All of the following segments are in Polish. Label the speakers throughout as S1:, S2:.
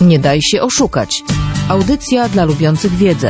S1: Nie daj się oszukać. Audycja dla lubiących wiedzę.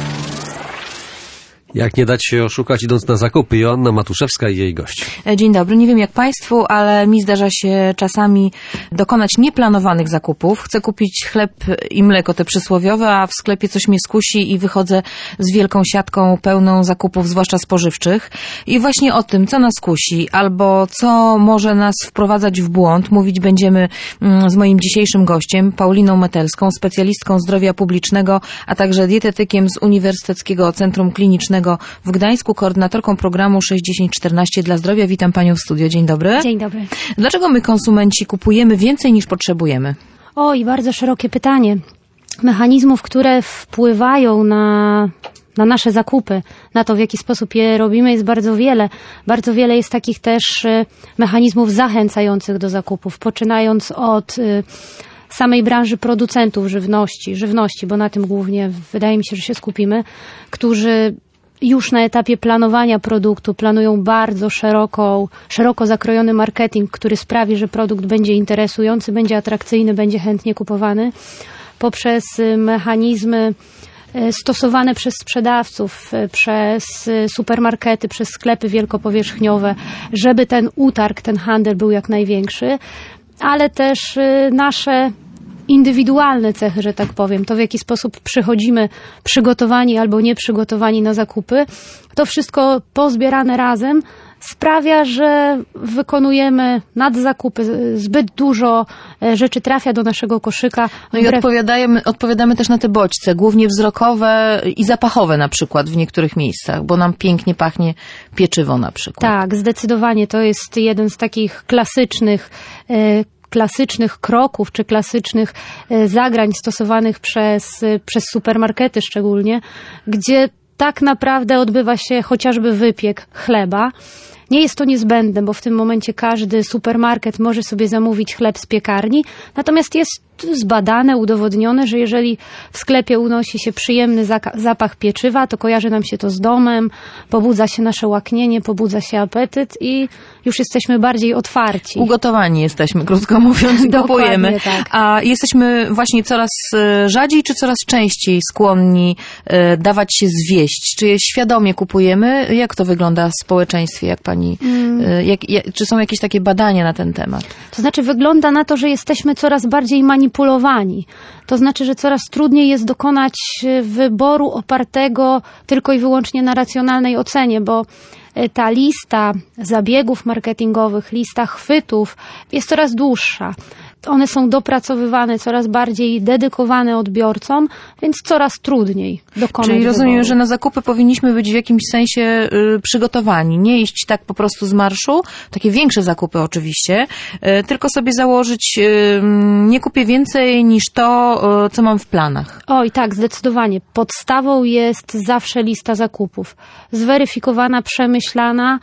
S2: Jak nie dać się oszukać idąc na zakupy? Joanna Matuszewska i jej gość.
S1: Dzień dobry. Nie wiem jak Państwu, ale mi zdarza się czasami dokonać nieplanowanych zakupów. Chcę kupić chleb i mleko, te przysłowiowe, a w sklepie coś mnie skusi i wychodzę z wielką siatką pełną zakupów, zwłaszcza spożywczych. I właśnie o tym, co nas kusi, albo co może nas wprowadzać w błąd, mówić będziemy z moim dzisiejszym gościem, Pauliną Metelską, specjalistką zdrowia publicznego, a także dietetykiem z Uniwersyteckiego Centrum Klinicznego w Gdańsku, koordynatorką programu 6014 dla zdrowia. Witam Panią w studio. Dzień dobry.
S3: Dzień dobry.
S1: Dlaczego my, konsumenci, kupujemy więcej niż potrzebujemy?
S3: I bardzo szerokie pytanie. Mechanizmów, które wpływają na nasze zakupy, na to, w jaki sposób je robimy, jest bardzo wiele. Bardzo wiele jest takich też mechanizmów zachęcających do zakupów, poczynając od samej branży producentów żywności, bo na tym głównie wydaje mi się, że się skupimy, którzy już na etapie planowania produktu planują bardzo szeroko zakrojony marketing, który sprawi, że produkt będzie interesujący, będzie atrakcyjny, będzie chętnie kupowany, poprzez mechanizmy stosowane przez sprzedawców, przez supermarkety, przez sklepy wielkopowierzchniowe, żeby ten utarg, ten handel był jak największy, ale też nasze indywidualne cechy, że tak powiem, to w jaki sposób przychodzimy przygotowani albo nieprzygotowani na zakupy, to wszystko pozbierane razem sprawia, że wykonujemy nadzakupy, zbyt dużo rzeczy trafia do naszego koszyka.
S1: No i odpowiadamy też na te bodźce, głównie wzrokowe i zapachowe na przykład w niektórych miejscach, bo nam pięknie pachnie pieczywo na przykład.
S3: Tak, zdecydowanie to jest jeden z takich klasycznych kroków, czy klasycznych zagrań stosowanych przez supermarkety szczególnie, gdzie tak naprawdę odbywa się chociażby wypiek chleba. Nie jest to niezbędne, bo w tym momencie każdy supermarket może sobie zamówić chleb z piekarni, natomiast jest zbadane, udowodnione, że jeżeli w sklepie unosi się przyjemny zapach pieczywa, to kojarzy nam się to z domem, pobudza się nasze łaknienie, pobudza się apetyt i już jesteśmy bardziej otwarci.
S1: Ugotowani jesteśmy, krótko mówiąc, i kupujemy. Tak. A jesteśmy właśnie coraz rzadziej czy coraz częściej skłonni dawać się zwieść? Czy świadomie kupujemy? Jak to wygląda w społeczeństwie? Jak pani, czy są jakieś takie badania na ten temat?
S3: To znaczy wygląda na to, że jesteśmy coraz bardziej manipulowani. To znaczy, że coraz trudniej jest dokonać wyboru opartego tylko i wyłącznie na racjonalnej ocenie, bo ta lista zabiegów marketingowych, lista chwytów jest coraz dłuższa. One są dopracowywane, coraz bardziej dedykowane odbiorcom, więc coraz trudniej dokonać
S1: Czyli rozumiem,
S3: wyboru.
S1: że na zakupy powinniśmy być w jakimś sensie przygotowani. Nie iść tak po prostu z marszu, takie większe zakupy oczywiście, tylko sobie założyć, nie kupię więcej niż to, co mam w planach.
S3: Oj, tak, zdecydowanie. Podstawą jest zawsze lista zakupów. Zweryfikowana, przemyślana,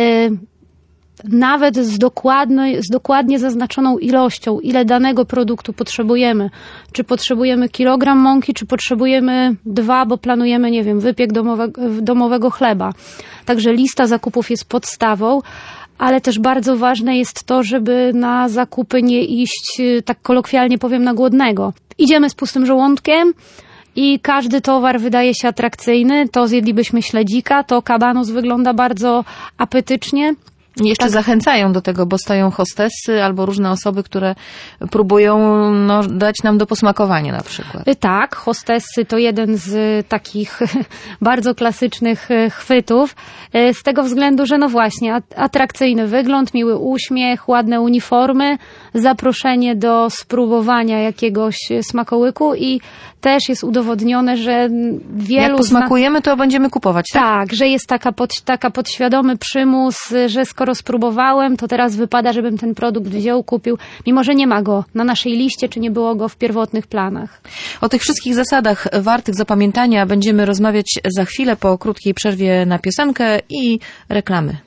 S3: nawet z dokładnie zaznaczoną ilością, ile danego produktu potrzebujemy. Czy potrzebujemy kilogram mąki, czy potrzebujemy 2, bo planujemy, nie wiem, wypiek domowego chleba. Także lista zakupów jest podstawą, ale też bardzo ważne jest to, żeby na zakupy nie iść, tak kolokwialnie powiem, na głodnego. Idziemy z pustym żołądkiem i każdy towar wydaje się atrakcyjny. To zjedlibyśmy śledzika, to kabanos wygląda bardzo apetycznie.
S1: Jeszcze zachęcają do tego, bo stoją hostessy albo różne osoby, które próbują dać nam do posmakowania na przykład.
S3: Tak, hostessy to jeden z takich bardzo klasycznych chwytów. Z tego względu, że właśnie atrakcyjny wygląd, miły uśmiech, ładne uniformy, zaproszenie do spróbowania jakiegoś smakołyku i też jest udowodnione, że wielu...
S1: Jak posmakujemy, to będziemy kupować, tak?
S3: Tak, że jest taka podświadomy przymus, że skoro spróbowałem, to teraz wypada, żebym ten produkt wziął, kupił, mimo że nie ma go na naszej liście, czy nie było go w pierwotnych planach.
S1: O tych wszystkich zasadach wartych zapamiętania będziemy rozmawiać za chwilę po krótkiej przerwie na piosenkę i reklamy.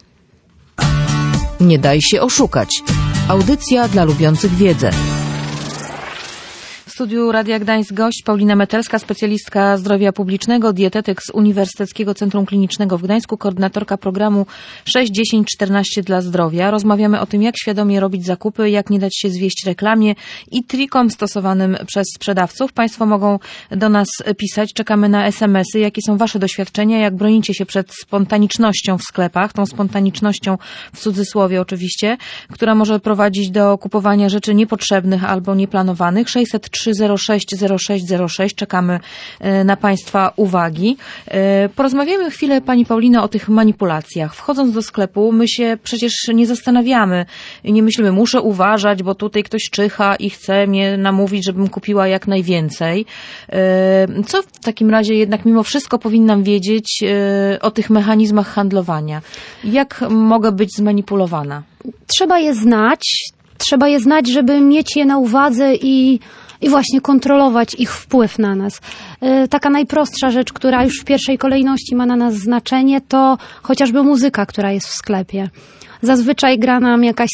S1: Nie daj się oszukać. Audycja dla lubiących wiedzę. W studiu Radia Gdańsk gość Paulina Metelska, specjalistka zdrowia publicznego, dietetyk z Uniwersyteckiego Centrum Klinicznego w Gdańsku, koordynatorka programu 6-10-14 dla zdrowia. Rozmawiamy o tym, jak świadomie robić zakupy, jak nie dać się zwieść reklamie i trikom stosowanym przez sprzedawców. Państwo mogą do nas pisać, czekamy na SMS-y. Jakie są Wasze doświadczenia, jak bronicie się przed spontanicznością w sklepach, tą spontanicznością w cudzysłowie oczywiście, która może prowadzić do kupowania rzeczy niepotrzebnych albo nieplanowanych. 603 06 0606. Czekamy na Państwa uwagi. Porozmawiamy chwilę, Pani Paulino, o tych manipulacjach. Wchodząc do sklepu, my się przecież nie zastanawiamy, nie myślimy, muszę uważać, bo tutaj ktoś czyha i chce mnie namówić, żebym kupiła jak najwięcej. Co w takim razie jednak mimo wszystko powinnam wiedzieć o tych mechanizmach handlowania? Jak mogę być zmanipulowana?
S3: Trzeba je znać, żeby mieć je na uwadze i właśnie kontrolować ich wpływ na nas. Taka najprostsza rzecz, która już w pierwszej kolejności ma na nas znaczenie, to chociażby muzyka, która jest w sklepie. Zazwyczaj gra nam jakaś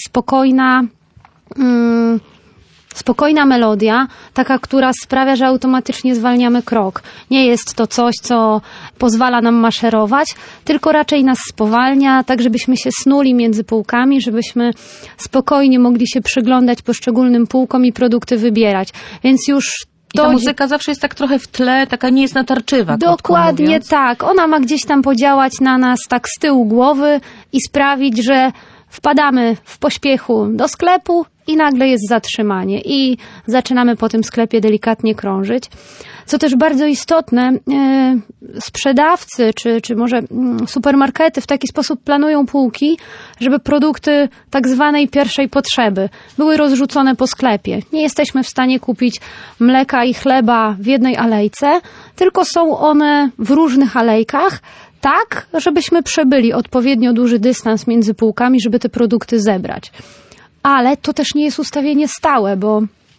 S3: spokojna melodia, taka, która sprawia, że automatycznie zwalniamy krok. Nie jest to coś, co pozwala nam maszerować, tylko raczej nas spowalnia, tak żebyśmy się snuli między półkami, żebyśmy spokojnie mogli się przyglądać poszczególnym półkom i produkty wybierać. Więc już
S1: I ta muzyka zawsze jest tak trochę w tle, taka nie jest natarczywa.
S3: Dokładnie tak. Ona ma gdzieś tam podziałać na nas tak z tyłu głowy i sprawić, że wpadamy w pośpiechu do sklepu i nagle jest zatrzymanie i zaczynamy po tym sklepie delikatnie krążyć. Co też bardzo istotne, sprzedawcy czy może supermarkety w taki sposób planują półki, żeby produkty tak zwanej pierwszej potrzeby były rozrzucone po sklepie. Nie jesteśmy w stanie kupić mleka i chleba w jednej alejce, tylko są one w różnych alejkach, tak, żebyśmy przebyli odpowiednio duży dystans między półkami, żeby te produkty zebrać. Ale to też nie jest ustawienie stałe, bo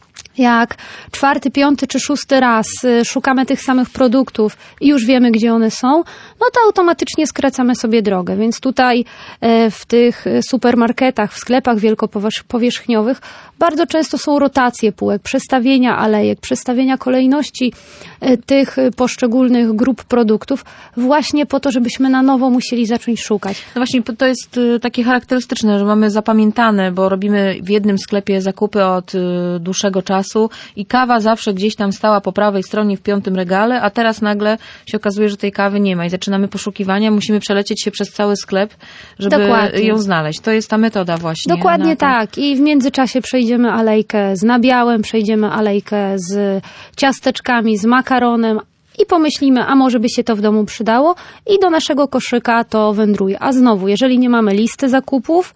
S3: jak 4., 5. czy 6. raz szukamy tych samych produktów i już wiemy, gdzie one są, no to automatycznie skracamy sobie drogę. Więc tutaj w tych supermarketach, w sklepach wielkopowierzchniowych bardzo często są rotacje półek, przestawienia alejek, przestawienia kolejności tych poszczególnych grup produktów właśnie po to, żebyśmy na nowo musieli zacząć szukać.
S1: No właśnie, to jest takie charakterystyczne, że mamy zapamiętane, bo robimy w jednym sklepie zakupy od dłuższego czasu i kawa zawsze gdzieś tam stała po prawej stronie w 5. regale, a teraz nagle się okazuje, że tej kawy nie ma i zaczynamy poszukiwania, musimy przelecieć się przez cały sklep, żeby ją znaleźć. To jest ta metoda właśnie.
S3: Dokładnie tak. I w międzyczasie przejdziemy alejkę z nabiałem, przejdziemy alejkę z ciasteczkami, z makaronem i pomyślimy, a może by się to w domu przydało i do naszego koszyka to wędruje. A znowu, jeżeli nie mamy listy zakupów,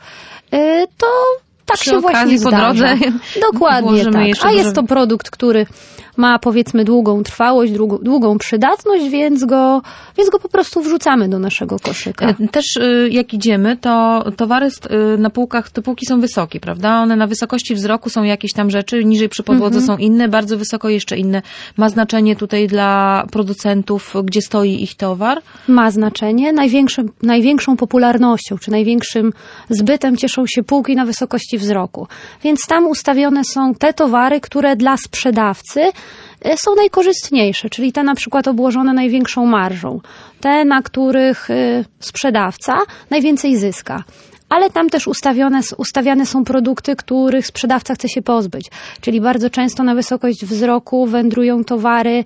S3: to tak się właśnie zdarza. Po drodze dokładnie tak. A jest to produkt, który ma powiedzmy długą trwałość, długą przydatność, więc go po prostu wrzucamy do naszego koszyka.
S1: Też jak idziemy, to towary na półkach, te półki są wysokie, prawda? One na wysokości wzroku są jakieś tam rzeczy, niżej przy podłodze są inne, bardzo wysoko jeszcze inne. Ma znaczenie tutaj dla producentów, gdzie stoi ich towar?
S3: Ma znaczenie. Największą popularnością, czy największym zbytem cieszą się półki na wysokości wzroku. Więc tam ustawione są te towary, które dla sprzedawcy są najkorzystniejsze, czyli te na przykład obłożone największą marżą, te, na których sprzedawca najwięcej zyska. Ale tam też ustawiane są produkty, których sprzedawca chce się pozbyć. Czyli bardzo często na wysokość wzroku wędrują towary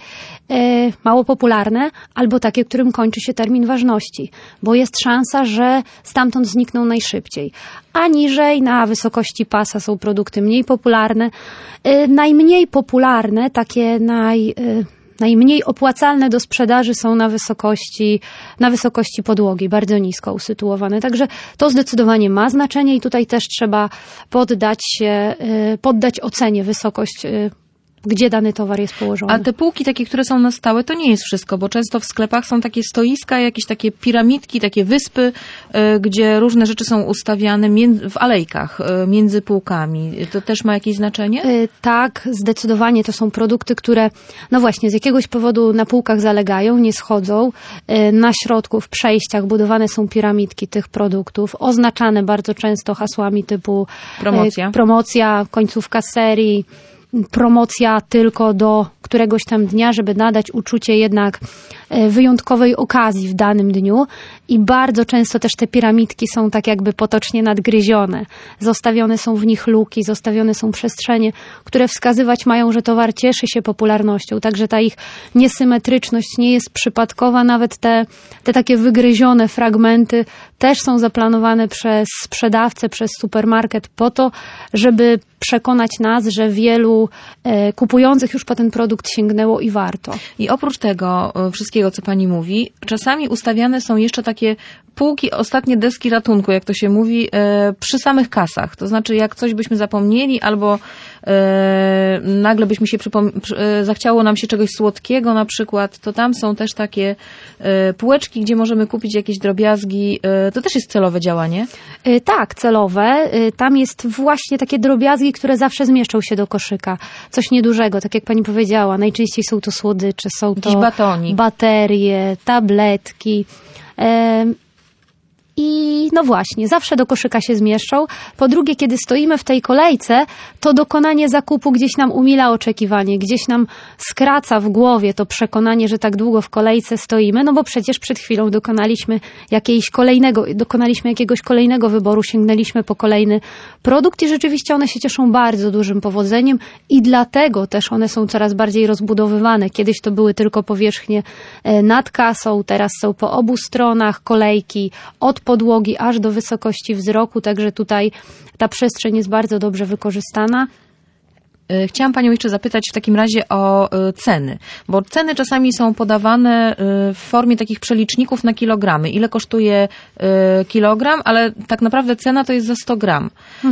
S3: mało popularne albo takie, którym kończy się termin ważności, bo jest szansa, że stamtąd znikną najszybciej. A niżej na wysokości pasa są produkty mniej popularne. Najmniej popularne, takie najmniej opłacalne do sprzedaży są na wysokości podłogi, bardzo nisko usytuowane. Także to zdecydowanie ma znaczenie i tutaj też trzeba poddać ocenie wysokość, gdzie dany towar jest położony.
S1: A te półki takie, które są na stałe, to nie jest wszystko, bo często w sklepach są takie stoiska, jakieś takie piramidki, takie wyspy, gdzie różne rzeczy są ustawiane w alejkach, między półkami. To też ma jakieś znaczenie?
S3: Tak, zdecydowanie to są produkty, które no właśnie z jakiegoś powodu na półkach zalegają, nie schodzą. Na środku, w przejściach budowane są piramidki tych produktów, oznaczane bardzo często hasłami typu promocja, końcówka serii, promocja tylko do któregoś tam dnia, żeby nadać uczucie jednak wyjątkowej okazji w danym dniu i bardzo często też te piramidki są tak jakby potocznie nadgryzione. Zostawione są w nich luki, zostawione są przestrzenie, które wskazywać mają, że towar cieszy się popularnością, także ta ich niesymetryczność nie jest przypadkowa, nawet te takie wygryzione fragmenty też są zaplanowane przez sprzedawcę, przez supermarket po to, żeby przekonać nas, że wielu kupujących już po ten produkt sięgnęło i warto.
S1: I oprócz tego wszystkiego, co pani mówi, czasami ustawiane są jeszcze takie półki, ostatnie deski ratunku, jak to się mówi, przy samych kasach. To znaczy, jak coś byśmy zapomnieli albo nagle byśmy się zachciało nam się czegoś słodkiego na przykład, to tam są też takie półeczki, gdzie możemy kupić jakieś drobiazgi. To też jest celowe działanie?
S3: Tak, celowe. Tam jest właśnie takie drobiazgi, które zawsze zmieszczą się do koszyka. Coś niedużego, tak jak pani powiedziała. Najczęściej są to słodycze, są to
S1: batonik,
S3: baterie, tabletki. I no właśnie, zawsze do koszyka się zmieszczą. Po drugie, kiedy stoimy w tej kolejce, to dokonanie zakupu gdzieś nam umila oczekiwanie, gdzieś nam skraca w głowie to przekonanie, że tak długo w kolejce stoimy, no bo przecież przed chwilą dokonaliśmy jakiegoś kolejnego wyboru, sięgnęliśmy po kolejny produkt i rzeczywiście one się cieszą bardzo dużym powodzeniem i dlatego też one są coraz bardziej rozbudowywane. Kiedyś to były tylko powierzchnie nad kasą, teraz są po obu stronach kolejki, od podłogi aż do wysokości wzroku, także tutaj ta przestrzeń jest bardzo dobrze wykorzystana.
S1: Chciałam panią jeszcze zapytać w takim razie o ceny, bo ceny czasami są podawane w formie takich przeliczników na kilogramy. Ile kosztuje kilogram, ale tak naprawdę cena to jest za 100 gram.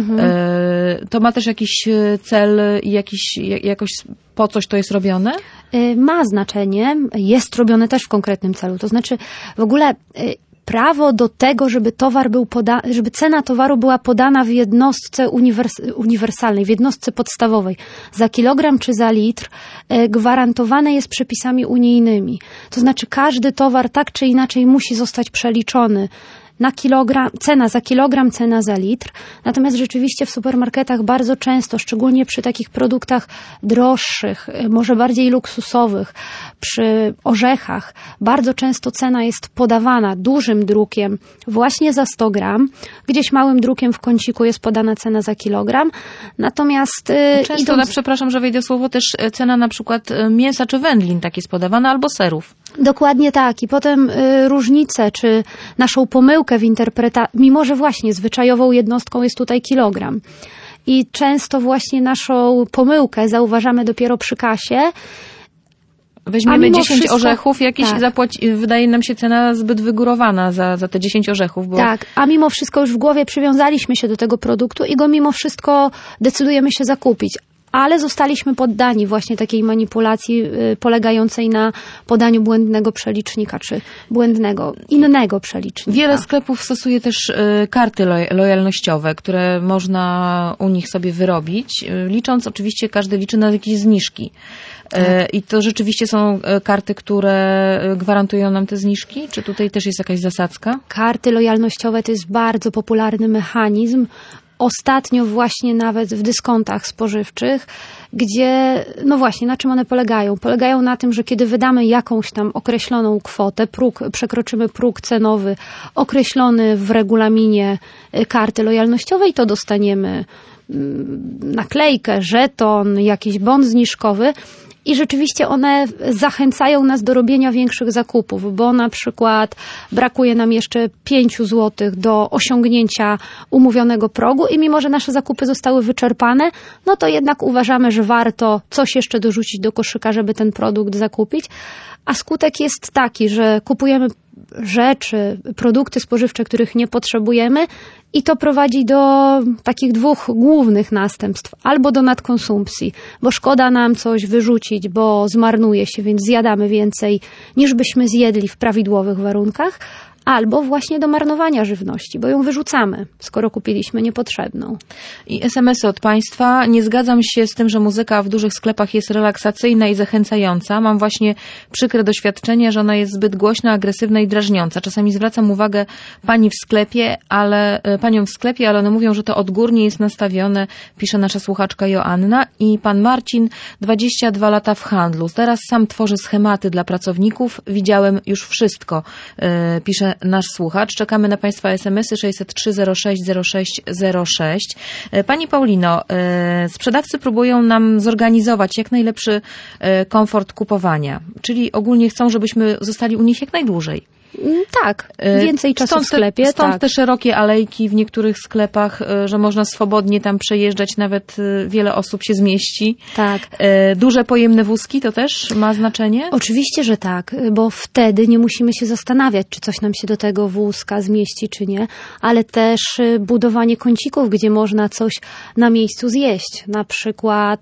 S1: To ma też jakiś cel i jakoś po coś to jest robione?
S3: Ma znaczenie, jest robione też w konkretnym celu. To znaczy w ogóle prawo do tego, żeby żeby cena towaru była podana w jednostce uniwersalnej, w jednostce podstawowej, za kilogram czy za litr, gwarantowane jest przepisami unijnymi. To znaczy każdy towar tak czy inaczej musi zostać przeliczony na kilogram, cena za kilogram, cena za litr. Natomiast rzeczywiście w supermarketach bardzo często, szczególnie przy takich produktach droższych, może bardziej luksusowych, przy orzechach, bardzo często cena jest podawana dużym drukiem właśnie za 100 gram. Gdzieś małym drukiem w kąciku jest podana cena za kilogram. Natomiast
S1: często, przepraszam, że wejdę słowo, też cena na przykład mięsa czy wędlin tak jest podawana, albo serów.
S3: Dokładnie tak. I potem różnice, czy naszą pomyłkę w interpretacji, mimo że właśnie zwyczajową jednostką jest tutaj kilogram. I często właśnie naszą pomyłkę zauważamy dopiero przy kasie.
S1: Weźmiemy 10 orzechów, wydaje nam się cena zbyt wygórowana za te 10 orzechów. Bo...
S3: Tak, a mimo wszystko już w głowie przywiązaliśmy się do tego produktu i go mimo wszystko decydujemy się zakupić. Ale zostaliśmy poddani właśnie takiej manipulacji polegającej na podaniu błędnego przelicznika, czy innego przelicznika.
S1: Wiele sklepów stosuje też karty lojalnościowe, które można u nich sobie wyrobić, licząc, oczywiście każdy liczy na jakieś zniżki. I to rzeczywiście są karty, które gwarantują nam te zniżki? Czy tutaj też jest jakaś zasadzka?
S3: Karty lojalnościowe to jest bardzo popularny mechanizm. Ostatnio właśnie nawet w dyskontach spożywczych, gdzie, no właśnie, na czym one polegają? Polegają na tym, że kiedy wydamy jakąś tam określoną kwotę, przekroczymy próg cenowy określony w regulaminie karty lojalnościowej, to dostaniemy naklejkę, żeton, jakiś bon zniżkowy. I rzeczywiście one zachęcają nas do robienia większych zakupów, bo na przykład brakuje nam jeszcze 5 zł do osiągnięcia umówionego progu i mimo, że nasze zakupy zostały wyczerpane, no to jednak uważamy, że warto coś jeszcze dorzucić do koszyka, żeby ten produkt zakupić. A skutek jest taki, że kupujemy rzeczy, produkty spożywcze, których nie potrzebujemy i to prowadzi do takich dwóch głównych następstw. Albo do nadkonsumpcji, bo szkoda nam coś wyrzucić, bo zmarnuje się, więc zjadamy więcej niż byśmy zjedli w prawidłowych warunkach. albo właśnie do marnowania żywności, bo ją wyrzucamy, skoro kupiliśmy niepotrzebną.
S1: I SMS-y od Państwa. Nie zgadzam się z tym, że muzyka w dużych sklepach jest relaksacyjna i zachęcająca. Mam właśnie przykre doświadczenie, że ona jest zbyt głośna, agresywna i drażniąca. Czasami zwracam uwagę paniom w sklepie, ale one mówią, że to odgórnie jest nastawione, pisze nasza słuchaczka Joanna. I pan Marcin, 22 lata w handlu. Teraz sam tworzy schematy dla pracowników. Widziałem już wszystko, pisze nasz słuchacz. Czekamy na Państwa SMS-y 603 06 06 06. Pani Paulino, sprzedawcy próbują nam zorganizować jak najlepszy komfort kupowania, czyli ogólnie chcą, żebyśmy zostali u nich jak najdłużej.
S3: Tak, więcej czasu w sklepie.
S1: Stąd te szerokie alejki w niektórych sklepach, że można swobodnie tam przejeżdżać, nawet wiele osób się zmieści.
S3: Tak.
S1: Duże pojemne wózki to też ma znaczenie?
S3: Oczywiście, że tak, bo wtedy nie musimy się zastanawiać, czy coś nam się do tego wózka zmieści, czy nie, ale też budowanie kącików, gdzie można coś na miejscu zjeść. Na przykład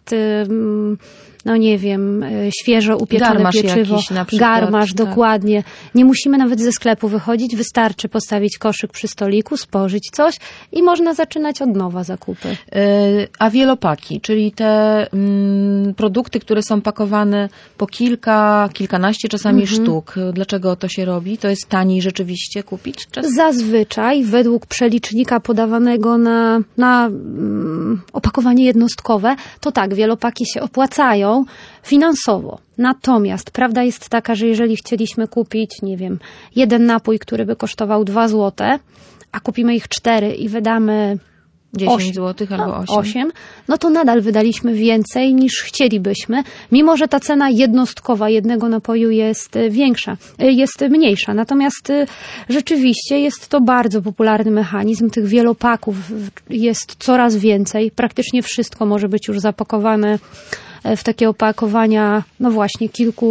S3: no nie wiem, świeżo upieczone
S1: garmasz
S3: pieczywo,
S1: jakiś na przykład,
S3: garmasz,
S1: tak.
S3: Dokładnie. Nie musimy nawet ze sklepu wychodzić, wystarczy postawić koszyk przy stoliku, spożyć coś i można zaczynać od nowa zakupy.
S1: A wielopaki, czyli te produkty, które są pakowane po kilkanaście czasami sztuk. Dlaczego to się robi? To jest taniej rzeczywiście kupić?
S3: Zazwyczaj według przelicznika podawanego na opakowanie jednostkowe, to tak, wielopaki się opłacają finansowo. Natomiast prawda jest taka, że jeżeli chcieliśmy kupić, nie wiem, jeden napój, który by kosztował 2 zł, a kupimy ich 4 i wydamy
S1: 10 zł albo 8,
S3: no to nadal wydaliśmy więcej niż chcielibyśmy, mimo że ta cena jednostkowa jednego napoju jest mniejsza. Natomiast rzeczywiście jest to bardzo popularny mechanizm. Tych wielopaków jest coraz więcej. Praktycznie wszystko może być już zapakowane w takie opakowania, no właśnie,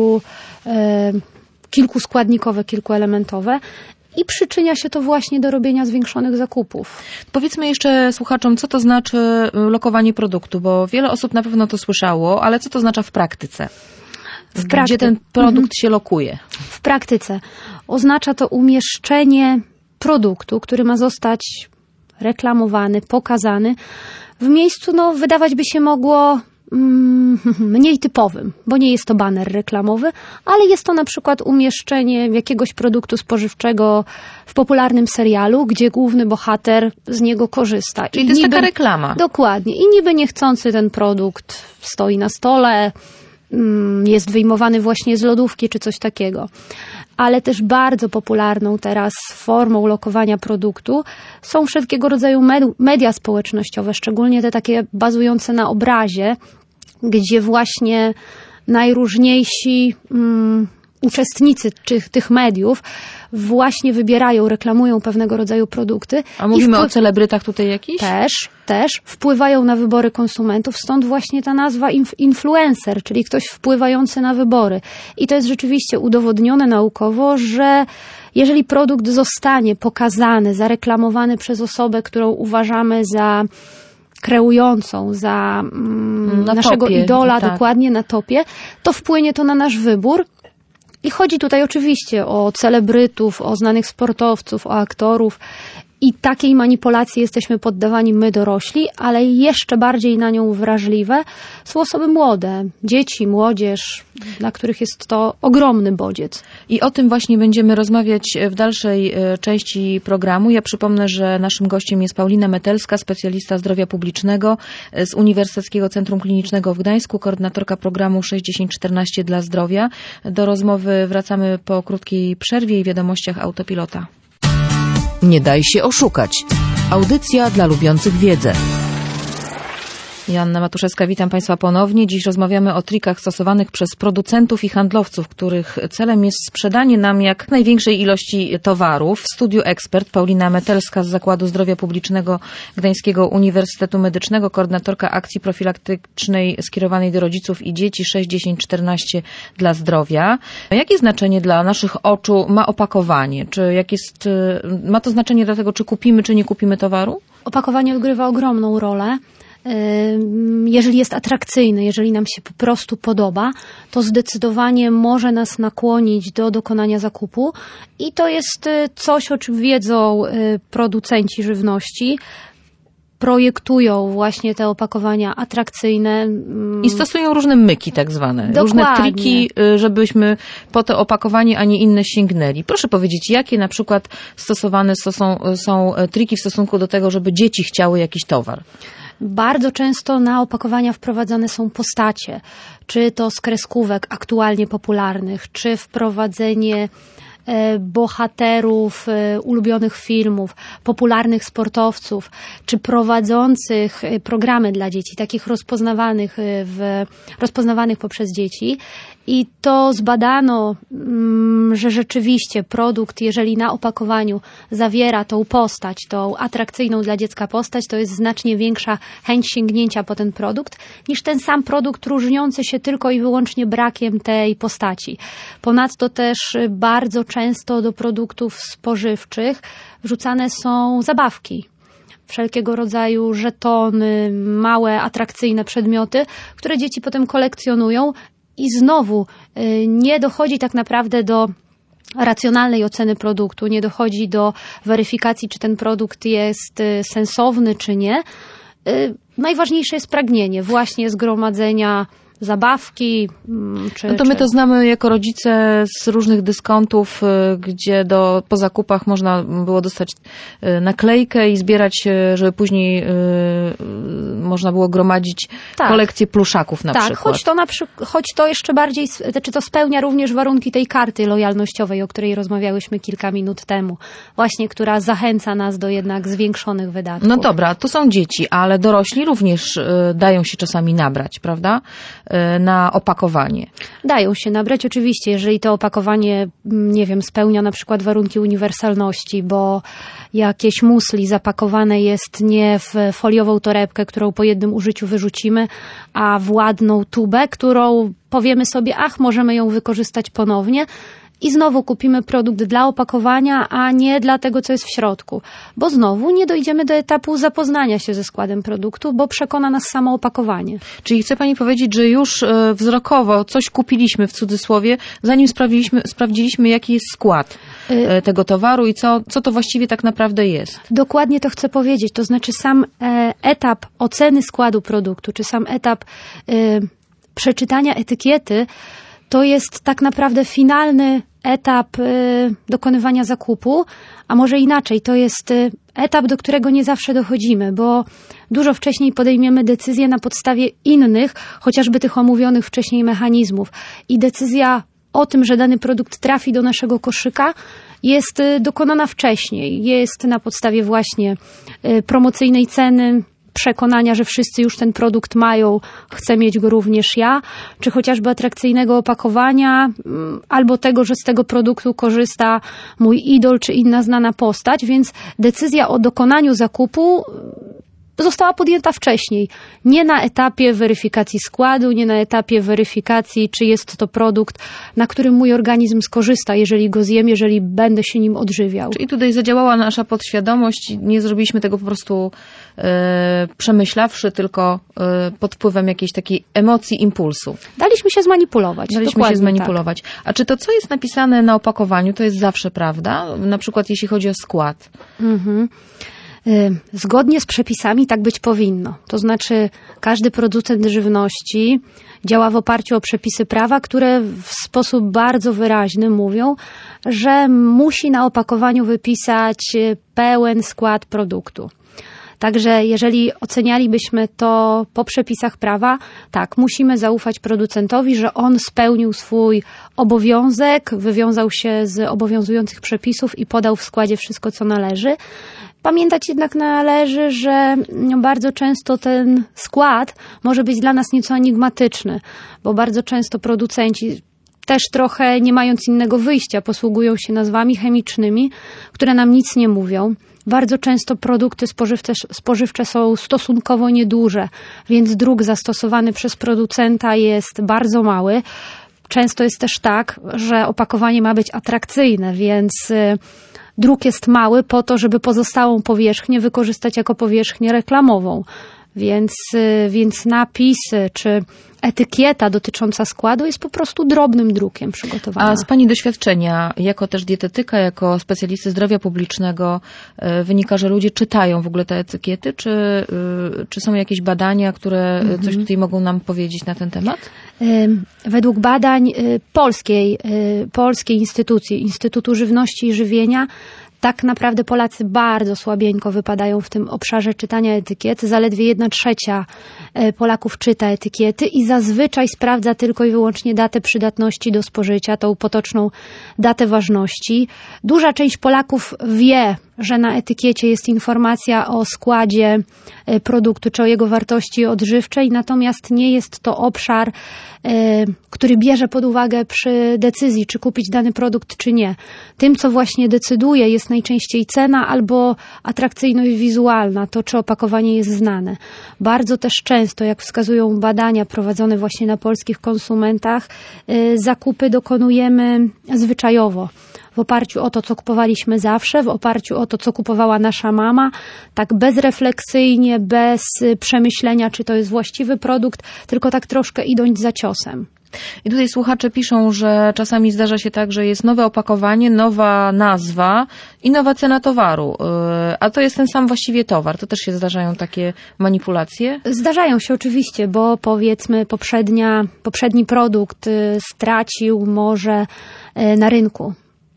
S3: kilkuskładnikowe, kilkuelementowe. I przyczynia się to właśnie do robienia zwiększonych zakupów.
S1: Powiedzmy jeszcze słuchaczom, co to znaczy lokowanie produktu, bo wiele osób na pewno to słyszało, ale co to oznacza w praktyce? Gdzie ten produkt się lokuje? W
S3: praktyce oznacza to umieszczenie produktu, który ma zostać reklamowany, pokazany w miejscu, no wydawać by się mogło mniej typowym, bo nie jest to baner reklamowy, ale jest to na przykład umieszczenie jakiegoś produktu spożywczego w popularnym serialu, gdzie główny bohater z niego korzysta.
S1: Czyli to jest taka reklama.
S3: Dokładnie. I niby niechcący ten produkt stoi na stole, jest wyjmowany właśnie z lodówki czy coś takiego. Ale też bardzo popularną teraz formą lokowania produktu są wszelkiego rodzaju media społecznościowe, szczególnie te takie bazujące na obrazie, gdzie właśnie najróżniejsi uczestnicy tych mediów właśnie wybierają, reklamują pewnego rodzaju produkty.
S1: A mówimy o celebrytach tutaj jakichś?
S3: Też wpływają na wybory konsumentów, stąd właśnie ta nazwa influencer, czyli ktoś wpływający na wybory. I to jest rzeczywiście udowodnione naukowo, że jeżeli produkt zostanie pokazany, zareklamowany przez osobę, którą uważamy za kreującą, za naszego
S1: topie,
S3: idola,
S1: tak.
S3: Dokładnie na topie, to wpłynie to na nasz wybór. I chodzi tutaj oczywiście o celebrytów, o znanych sportowców, o aktorów. I takiej manipulacji jesteśmy poddawani my dorośli, ale jeszcze bardziej na nią wrażliwe są osoby młode, dzieci, młodzież, dla których jest to ogromny bodziec.
S1: I o tym właśnie będziemy rozmawiać w dalszej części programu. Ja przypomnę, że naszym gościem jest Paulina Metelska, specjalista zdrowia publicznego z Uniwersyteckiego Centrum Klinicznego w Gdańsku, koordynatorka programu 6014 dla zdrowia. Do rozmowy wracamy po krótkiej przerwie i wiadomościach autopilota.
S4: Nie daj się oszukać. Audycja dla lubiących wiedzę.
S1: Joanna Matuszewska, witam Państwa ponownie. Dziś rozmawiamy o trikach stosowanych przez producentów i handlowców, których celem jest sprzedanie nam jak największej ilości towarów. W studiu ekspert Paulina Metelska z Zakładu Zdrowia Publicznego Gdańskiego Uniwersytetu Medycznego, koordynatorka akcji profilaktycznej skierowanej do rodziców i dzieci 6-10-14 dla zdrowia. Jakie znaczenie dla naszych oczu ma opakowanie? Ma to znaczenie dla tego, czy kupimy, czy nie kupimy towaru?
S3: Opakowanie odgrywa ogromną rolę. jeżeli jest atrakcyjny, jeżeli nam się po prostu podoba, to zdecydowanie może nas nakłonić do dokonania zakupu i to jest coś, o czym wiedzą producenci żywności. Projektują właśnie te opakowania atrakcyjne.
S1: I stosują różne myki tak zwane.
S3: Dokładnie.
S1: Różne triki, żebyśmy po to opakowanie, a nie inne sięgnęli. Proszę powiedzieć, jakie na przykład stosowane są triki w stosunku do tego, żeby dzieci chciały jakiś towar?
S3: Bardzo często na opakowania wprowadzane są postacie, czy to z kreskówek aktualnie popularnych, czy wprowadzenie bohaterów ulubionych filmów, popularnych sportowców, czy prowadzących programy dla dzieci, takich rozpoznawanych poprzez dzieci. I to zbadano, że rzeczywiście produkt, jeżeli na opakowaniu zawiera tą postać, tą atrakcyjną dla dziecka postać, to jest znacznie większa chęć sięgnięcia po ten produkt, niż ten sam produkt różniący się tylko i wyłącznie brakiem tej postaci. Ponadto też bardzo często do produktów spożywczych wrzucane są zabawki. Wszelkiego rodzaju żetony, małe, atrakcyjne przedmioty, które dzieci potem kolekcjonują. I znowu nie dochodzi tak naprawdę do racjonalnej oceny produktu, nie dochodzi do weryfikacji, czy ten produkt jest sensowny, czy nie. Najważniejsze jest pragnienie właśnie zgromadzenia zabawki.
S1: No to my to znamy jako rodzice z różnych dyskontów, gdzie po zakupach można było dostać naklejkę i zbierać, żeby później można było gromadzić kolekcję pluszaków na przykład.
S3: Choć to jeszcze bardziej, znaczy to spełnia również warunki tej karty lojalnościowej, o której rozmawiałyśmy kilka minut temu. Właśnie, która zachęca nas do jednak zwiększonych wydatków.
S1: No dobra, tu są dzieci, ale dorośli również dają się czasami nabrać, prawda? Na opakowanie.
S3: Dają się nabrać oczywiście, jeżeli to opakowanie, nie wiem, spełnia na przykład warunki uniwersalności, bo jakieś musli zapakowane jest nie w foliową torebkę, którą po jednym użyciu wyrzucimy, a w ładną tubę, którą powiemy sobie, możemy ją wykorzystać ponownie. I znowu kupimy produkt dla opakowania, a nie dla tego, co jest w środku. Bo znowu nie dojdziemy do etapu zapoznania się ze składem produktu, bo przekona nas samo opakowanie.
S1: Czyli chce Pani powiedzieć, że już wzrokowo coś kupiliśmy w cudzysłowie, zanim sprawdziliśmy, jaki jest skład tego towaru i co to właściwie tak naprawdę jest.
S3: Dokładnie to chcę powiedzieć. To znaczy sam etap oceny składu produktu, czy sam etap przeczytania etykiety, to jest tak naprawdę finalny etap dokonywania zakupu, a może inaczej, to jest etap, do którego nie zawsze dochodzimy, bo dużo wcześniej podejmiemy decyzję na podstawie innych, chociażby tych omówionych wcześniej mechanizmów. I decyzja o tym, że dany produkt trafi do naszego koszyka, jest dokonana wcześniej. Jest na podstawie właśnie promocyjnej ceny, przekonania, że wszyscy już ten produkt mają, chcę mieć go również ja, czy chociażby atrakcyjnego opakowania, albo tego, że z tego produktu korzysta mój idol, czy inna znana postać, więc decyzja o dokonaniu zakupu została podjęta wcześniej. Nie na etapie weryfikacji składu, nie na etapie weryfikacji, czy jest to produkt, na którym mój organizm skorzysta, jeżeli go zjem, jeżeli będę się nim odżywiał.
S1: Czyli tutaj zadziałała nasza podświadomość, nie zrobiliśmy tego po prostu przemyślawszy, tylko pod wpływem jakiejś takiej emocji, impulsu.
S3: Daliśmy się zmanipulować.
S1: Tak. A czy to, co jest napisane na opakowaniu, to jest zawsze prawda? Na przykład jeśli chodzi o skład.
S3: Zgodnie z przepisami tak być powinno. To znaczy każdy producent żywności działa w oparciu o przepisy prawa, które w sposób bardzo wyraźny mówią, że musi na opakowaniu wypisać pełen skład produktu. Także jeżeli ocenialibyśmy to po przepisach prawa, tak, musimy zaufać producentowi, że on spełnił swój obowiązek, wywiązał się z obowiązujących przepisów i podał w składzie wszystko, co należy. Pamiętać jednak należy, że bardzo często ten skład może być dla nas nieco enigmatyczny, bo bardzo często producenci, też trochę nie mając innego wyjścia, posługują się nazwami chemicznymi, które nam nic nie mówią. Bardzo często produkty spożywcze są stosunkowo nieduże, więc druk zastosowany przez producenta jest bardzo mały. Często jest też tak, że opakowanie ma być atrakcyjne, więc druk jest mały po to, żeby pozostałą powierzchnię wykorzystać jako powierzchnię reklamową. Więc napis czy etykieta dotycząca składu jest po prostu drobnym drukiem przygotowana.
S1: A z Pani doświadczenia, jako też dietetyka, jako specjalisty zdrowia publicznego, wynika, że ludzie czytają w ogóle te etykiety? Czy są jakieś badania, które coś tutaj mogą nam powiedzieć na ten temat?
S3: Według badań polskiej instytucji, Instytutu Żywności i Żywienia, tak naprawdę Polacy bardzo słabieńko wypadają w tym obszarze czytania etykiet. Zaledwie 1/3 Polaków czyta etykiety i zazwyczaj sprawdza tylko i wyłącznie datę przydatności do spożycia, tą potoczną datę ważności. Duża część Polaków wie, że na etykiecie jest informacja o składzie produktu czy o jego wartości odżywczej, natomiast nie jest to obszar, który bierze pod uwagę przy decyzji, czy kupić dany produkt, czy nie. Tym, co właśnie decyduje, jest najczęściej cena albo atrakcyjność wizualna, to czy opakowanie jest znane. Bardzo też często, jak wskazują badania prowadzone właśnie na polskich konsumentach, zakupy dokonujemy zwyczajowo. W oparciu o to, co kupowaliśmy zawsze, w oparciu o to, co kupowała nasza mama, tak bezrefleksyjnie, bez przemyślenia, czy to jest właściwy produkt, tylko tak troszkę idąc za ciosem.
S1: I tutaj słuchacze piszą, że czasami zdarza się tak, że jest nowe opakowanie, nowa nazwa i nowa cena towaru, a to jest ten sam właściwie towar. To też się zdarzają takie manipulacje? Zdarzają
S3: się oczywiście, bo powiedzmy poprzedni produkt stracił może na rynku.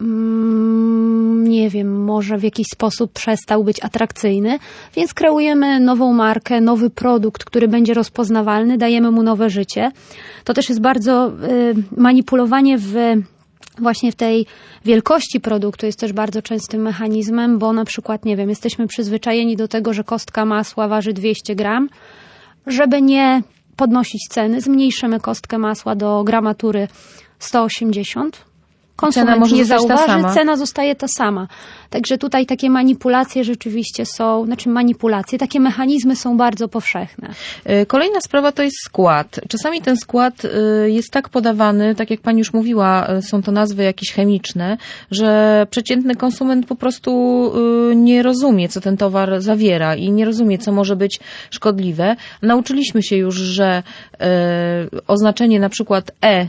S3: Nie wiem, może w jakiś sposób przestał być atrakcyjny, więc kreujemy nową markę, nowy produkt, który będzie rozpoznawalny, dajemy mu nowe życie. To też jest bardzo manipulowanie właśnie w tej wielkości produktu jest też bardzo częstym mechanizmem, bo na przykład, nie wiem, jesteśmy przyzwyczajeni do tego, że kostka masła waży 200 gram. Żeby nie podnosić ceny, zmniejszymy kostkę masła do gramatury 180. Konsument może nie zauważy, cena zostaje ta sama. Także tutaj takie manipulacje rzeczywiście są, takie mechanizmy są bardzo powszechne.
S1: Kolejna sprawa to jest skład. Czasami ten skład jest tak podawany, tak jak Pani już mówiła, są to nazwy jakieś chemiczne, że przeciętny konsument po prostu nie rozumie, co ten towar zawiera i nie rozumie, co może być szkodliwe. Nauczyliśmy się już, że oznaczenie na przykład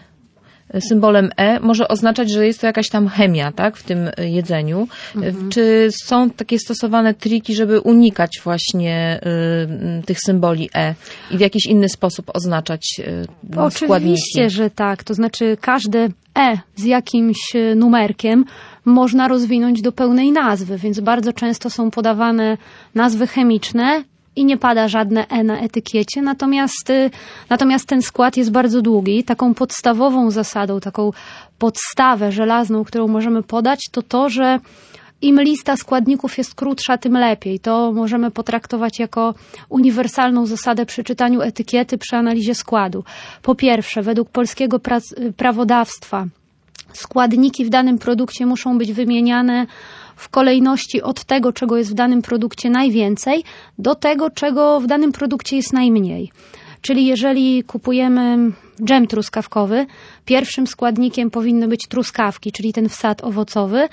S1: symbolem E może oznaczać, że jest to jakaś tam chemia, tak, w tym jedzeniu. Czy są takie stosowane triki, żeby unikać właśnie tych symboli E i w jakiś inny sposób oznaczać składniki?
S3: Oczywiście, że tak. To znaczy każde E z jakimś numerkiem można rozwinąć do pełnej nazwy, więc bardzo często są podawane nazwy chemiczne i nie pada żadne E na etykiecie, natomiast ten skład jest bardzo długi. Taką podstawową zasadą, taką podstawę żelazną, którą możemy podać, to, że im lista składników jest krótsza, tym lepiej. To możemy potraktować jako uniwersalną zasadę przy czytaniu etykiety, przy analizie składu. Po pierwsze, według polskiego prawodawstwa składniki w danym produkcie muszą być wymieniane w kolejności od tego, czego jest w danym produkcie najwięcej, do tego, czego w danym produkcie jest najmniej. Czyli jeżeli kupujemy dżem truskawkowy, pierwszym składnikiem powinny być truskawki, czyli ten wsad owocowy,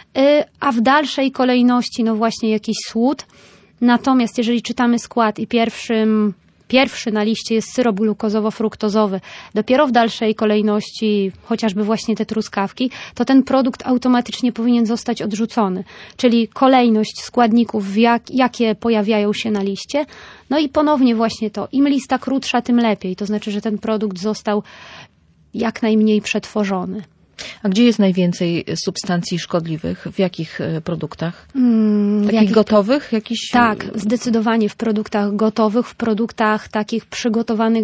S3: a w dalszej kolejności właśnie jakiś słód. Natomiast jeżeli czytamy skład i pierwszy na liście jest syrop glukozowo-fruktozowy, dopiero w dalszej kolejności chociażby właśnie te truskawki, to ten produkt automatycznie powinien zostać odrzucony. Czyli kolejność składników, jakie pojawiają się na liście. No i ponownie właśnie to, im lista krótsza, tym lepiej. To znaczy, że ten produkt został jak najmniej przetworzony.
S1: A gdzie jest najwięcej substancji szkodliwych? W jakich produktach? Takich gotowych?
S3: Tak, zdecydowanie w produktach gotowych, w produktach takich przygotowanych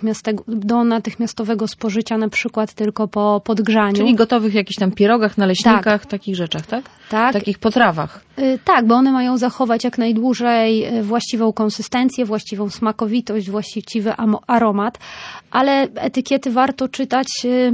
S3: do natychmiastowego spożycia, na przykład tylko po podgrzaniu.
S1: Czyli gotowych jakichś tam pierogach, naleśnikach, takich rzeczach, tak?
S3: Tak.
S1: Takich potrawach.
S3: Tak, bo one mają zachować jak najdłużej właściwą konsystencję, właściwą smakowitość, właściwy aromat, ale etykiety warto czytać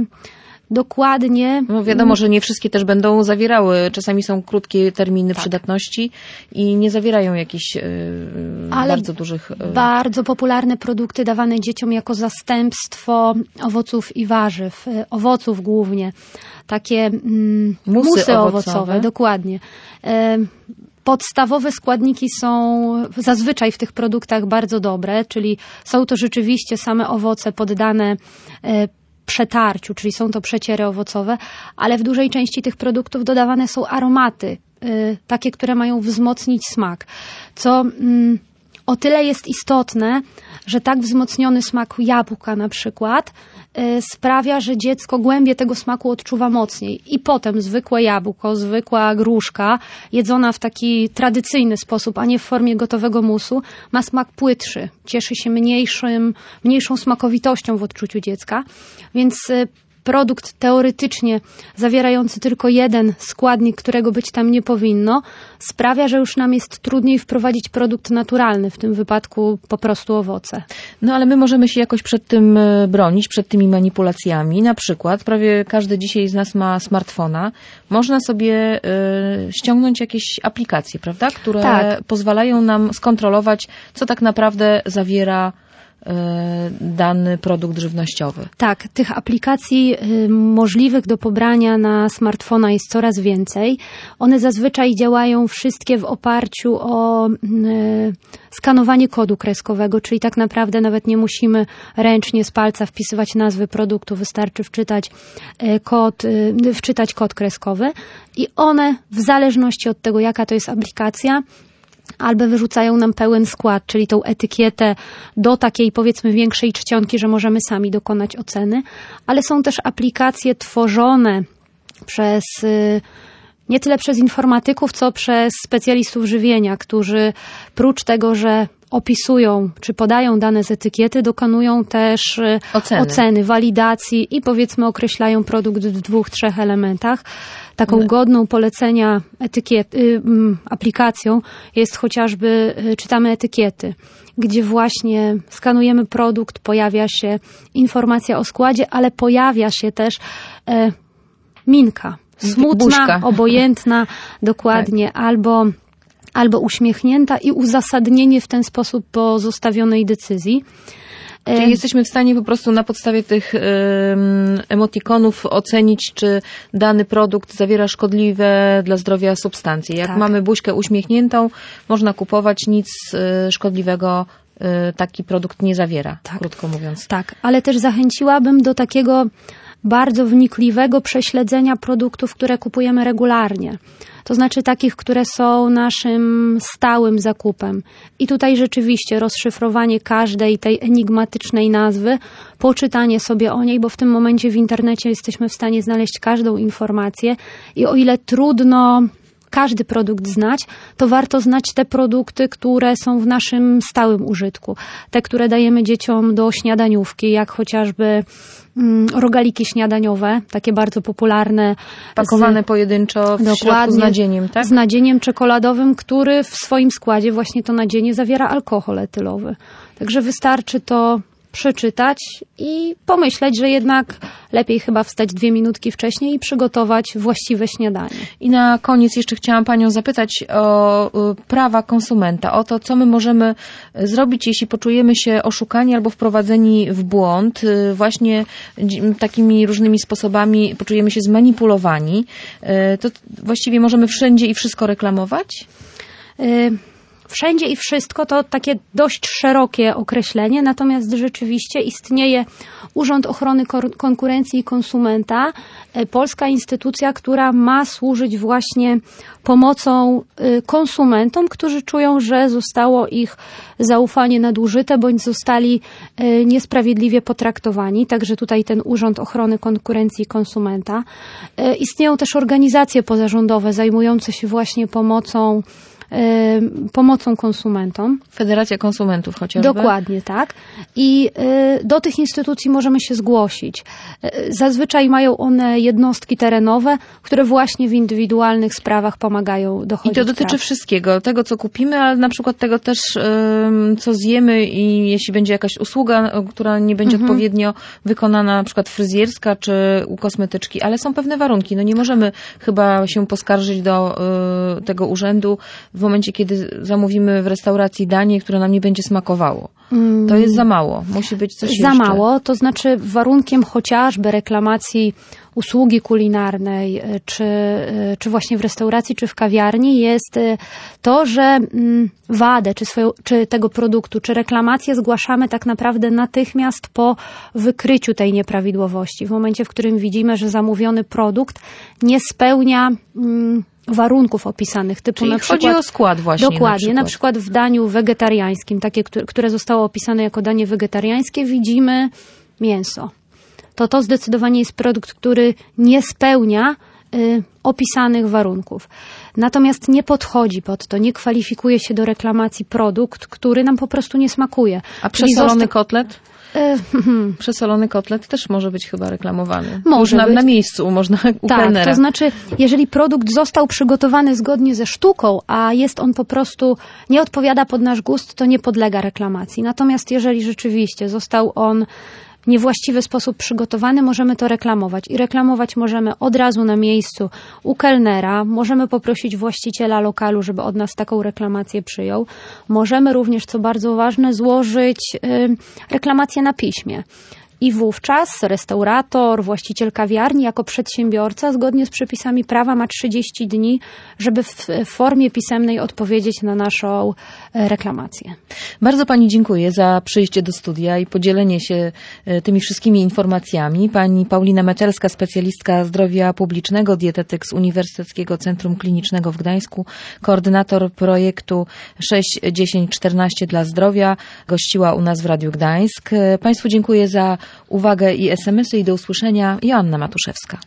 S3: dokładnie.
S1: No wiadomo, że nie wszystkie też będą zawierały. Czasami są krótkie terminy przydatności i nie zawierają jakichś bardzo dużych...
S3: Bardzo popularne produkty dawane dzieciom jako zastępstwo owoców i warzyw. Owoców głównie. Takie musy owocowe. Dokładnie. Podstawowe składniki są zazwyczaj w tych produktach bardzo dobre, czyli są to rzeczywiście same owoce poddane przetarciu, czyli są to przeciery owocowe, ale w dużej części tych produktów dodawane są aromaty, takie, które mają wzmocnić smak, co o tyle jest istotne, że tak wzmocniony smak jabłka na przykład sprawia, że dziecko głębię tego smaku odczuwa mocniej i potem zwykłe jabłko, zwykła gruszka jedzona w taki tradycyjny sposób, a nie w formie gotowego musu, ma smak płytszy, cieszy się mniejszą smakowitością w odczuciu dziecka, więc produkt teoretycznie zawierający tylko jeden składnik, którego być tam nie powinno, sprawia, że już nam jest trudniej wprowadzić produkt naturalny, w tym wypadku po prostu owoce.
S1: No ale my możemy się jakoś przed tym bronić, przed tymi manipulacjami. Na przykład prawie każdy dzisiaj z nas ma smartfona. Można sobie ściągnąć jakieś aplikacje, prawda? Które pozwalają nam skontrolować, co tak naprawdę zawiera dany produkt żywnościowy.
S3: Tak, tych aplikacji możliwych do pobrania na smartfona jest coraz więcej. One zazwyczaj działają wszystkie w oparciu o skanowanie kodu kreskowego, czyli tak naprawdę nawet nie musimy ręcznie z palca wpisywać nazwy produktu, wystarczy wczytać kod kreskowy i one w zależności od tego, jaka to jest aplikacja, albo wyrzucają nam pełen skład, czyli tą etykietę do takiej powiedzmy większej czcionki, że możemy sami dokonać oceny, ale są też aplikacje tworzone nie tyle przez informatyków, co przez specjalistów żywienia, którzy prócz tego, że opisują czy podają dane z etykiety, dokonują też oceny, walidacji i powiedzmy określają produkt w 2-3 elementach. Taką godną polecenia aplikacją jest chociażby czytamy etykiety, gdzie właśnie skanujemy produkt, pojawia się informacja o składzie, ale pojawia się też minka, smutna,
S1: buźka.
S3: Obojętna, dokładnie, tak. albo uśmiechnięta i uzasadnienie w ten sposób pozostawionej decyzji.
S1: Czyli jesteśmy w stanie po prostu na podstawie tych emotikonów ocenić, czy dany produkt zawiera szkodliwe dla zdrowia substancje. Jak mamy buźkę uśmiechniętą, można kupować, nic szkodliwego taki produkt nie zawiera, krótko mówiąc. Tak,
S3: ale też zachęciłabym do takiego bardzo wnikliwego prześledzenia produktów, które kupujemy regularnie. To znaczy takich, które są naszym stałym zakupem. I tutaj rzeczywiście rozszyfrowanie każdej tej enigmatycznej nazwy, poczytanie sobie o niej, bo w tym momencie w internecie jesteśmy w stanie znaleźć każdą informację i o ile trudno każdy produkt znać, to warto znać te produkty, które są w naszym stałym użytku. Te, które dajemy dzieciom do śniadaniówki, jak chociażby rogaliki śniadaniowe, takie bardzo popularne.
S1: Pakowane pojedynczo w środku z nadzieniem, tak?
S3: Z nadzieniem czekoladowym, który w swoim składzie właśnie to nadzienie zawiera alkohol etylowy. Także wystarczy to przeczytać i pomyśleć, że jednak lepiej chyba wstać 2 minutki wcześniej i przygotować właściwe śniadanie. I
S1: na koniec jeszcze chciałam Panią zapytać o prawa konsumenta, o to, co my możemy zrobić, jeśli poczujemy się oszukani albo wprowadzeni w błąd, właśnie takimi różnymi sposobami poczujemy się zmanipulowani. To właściwie możemy wszędzie i wszystko reklamować? Wszędzie i wszystko to takie dość szerokie określenie, natomiast rzeczywiście istnieje Urząd Ochrony Konkurencji i Konsumenta, polska instytucja, która ma służyć właśnie pomocą konsumentom, którzy czują, że zostało ich zaufanie nadużyte bądź zostali niesprawiedliwie potraktowani. Także tutaj ten Urząd Ochrony Konkurencji i Konsumenta. Istnieją też organizacje pozarządowe zajmujące się właśnie pomocą konsumentom. Federacja Konsumentów chociażby. Dokładnie, tak. I do tych instytucji możemy się zgłosić. Zazwyczaj mają one jednostki terenowe, które właśnie w indywidualnych sprawach pomagają dochodzić. I to dotyczy wszystkiego. Tego, co kupimy, ale na przykład tego też, co zjemy i jeśli będzie jakaś usługa, która nie będzie odpowiednio wykonana, na przykład fryzjerska czy u kosmetyczki, ale są pewne warunki. No nie możemy chyba się poskarżyć do tego urzędu w momencie, kiedy zamówimy w restauracji danie, które nam nie będzie smakowało. To jest za mało. Musi być coś
S3: Za
S1: jeszcze.
S3: mało, to znaczy warunkiem chociażby reklamacji usługi kulinarnej, czy właśnie w restauracji, czy w kawiarni jest to, że wadę, czy tego produktu, czy reklamację zgłaszamy tak naprawdę natychmiast po wykryciu tej nieprawidłowości. W momencie, w którym widzimy, że zamówiony produkt nie spełnia warunków opisanych, typu
S1: Czyli
S3: na przykład...
S1: chodzi o skład właśnie.
S3: Dokładnie, na przykład w daniu wegetariańskim, takie, które zostało opisane jako danie wegetariańskie, widzimy mięso. To zdecydowanie jest produkt, który nie spełnia opisanych warunków. Natomiast nie podchodzi pod to, nie kwalifikuje się do reklamacji produkt, który nam po prostu nie smakuje.
S1: A przesolony kotlet? Przesolony kotlet też może być chyba reklamowany.
S3: Może być.
S1: Na miejscu, można u kelnera.
S3: Tak, to znaczy, jeżeli produkt został przygotowany zgodnie ze sztuką, a jest on po prostu, nie odpowiada pod nasz gust, to nie podlega reklamacji. Natomiast jeżeli rzeczywiście został on w niewłaściwy sposób przygotowany, możemy to reklamować. I reklamować możemy od razu na miejscu u kelnera. Możemy poprosić właściciela lokalu, żeby od nas taką reklamację przyjął. Możemy również, co bardzo ważne, złożyć reklamację na piśmie. I wówczas restaurator, właściciel kawiarni jako przedsiębiorca zgodnie z przepisami prawa ma 30 dni, żeby w formie pisemnej odpowiedzieć na naszą reklamację.
S1: Bardzo Pani dziękuję za przyjście do studia i podzielenie się tymi wszystkimi informacjami. Pani Paulina Metelska, specjalistka zdrowia publicznego, dietetyk z Uniwersyteckiego Centrum Klinicznego w Gdańsku, koordynator projektu 6-10-14 dla zdrowia, gościła u nas w Radiu Gdańsk. Państwu dziękuję za uwagę i SMS-y i do usłyszenia. Joanna Matuszewska.